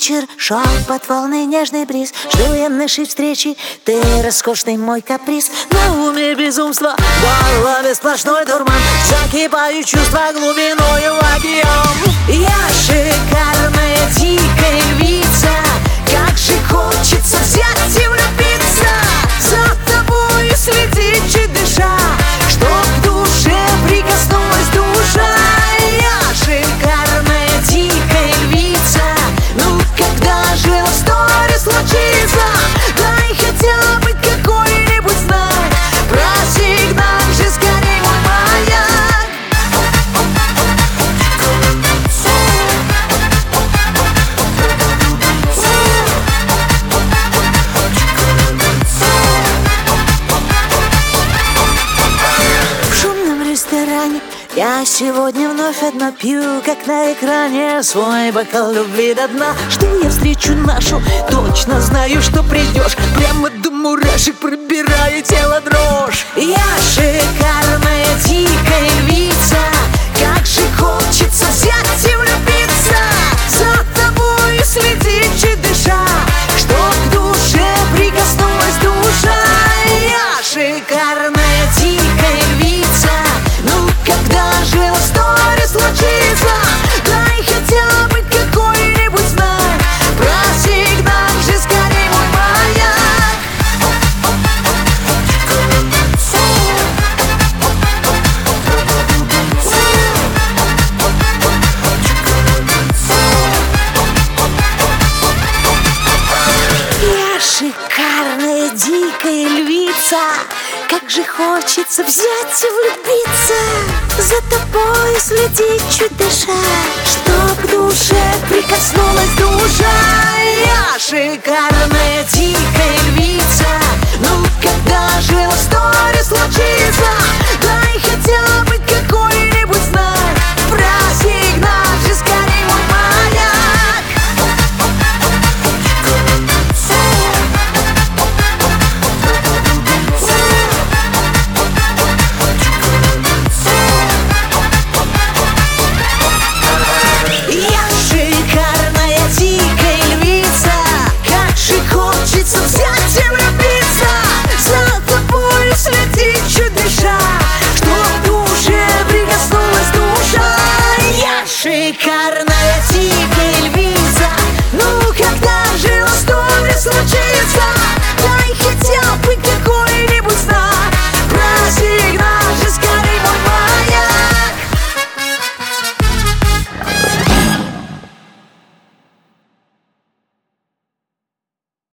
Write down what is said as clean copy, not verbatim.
вечер, шепот волны, нежный бриз. Жду я нашей встречи, ты роскошный мой каприз. На уме безумство, в голове сплошной дурман. Закипаю чувства глубиною в океан. Я шикарная дикая львица, как же хочется взять и влюбиться. За тобой следить, чуть дыша, чтоб к душе прикоснулась душа. Я шикарная дикая львица, ну когда же лав-стори случится? Дай хотя бы какой-нибудь знак, просигналь же скорей мой маяк. В шумном ресторане я сегодня вновь одна пью, как на экране, свой бокал любви до дна. Жду я встречу нашу, точно знаю, что придешь. Прямо до мурашек пробирает тело дрожь. Я шикарная дикая львица, как же хочется взять и влюбиться. За тобой следить, чуть дыша, чтоб к душе прикоснулась душа. Я шикарная дикая львица, ну когда же лав-стори случится? Дай хотя бы какой-нибудь знак, просигналь же скорей мой маяк. Я шикарная дикая львица, как же хочется взять и влюбиться. За тобой следить, чуть дыша, чтоб к душе прикоснулась душа. Я шикарная дикая львица, ну когда же лав-стори случится? Дай хотя бы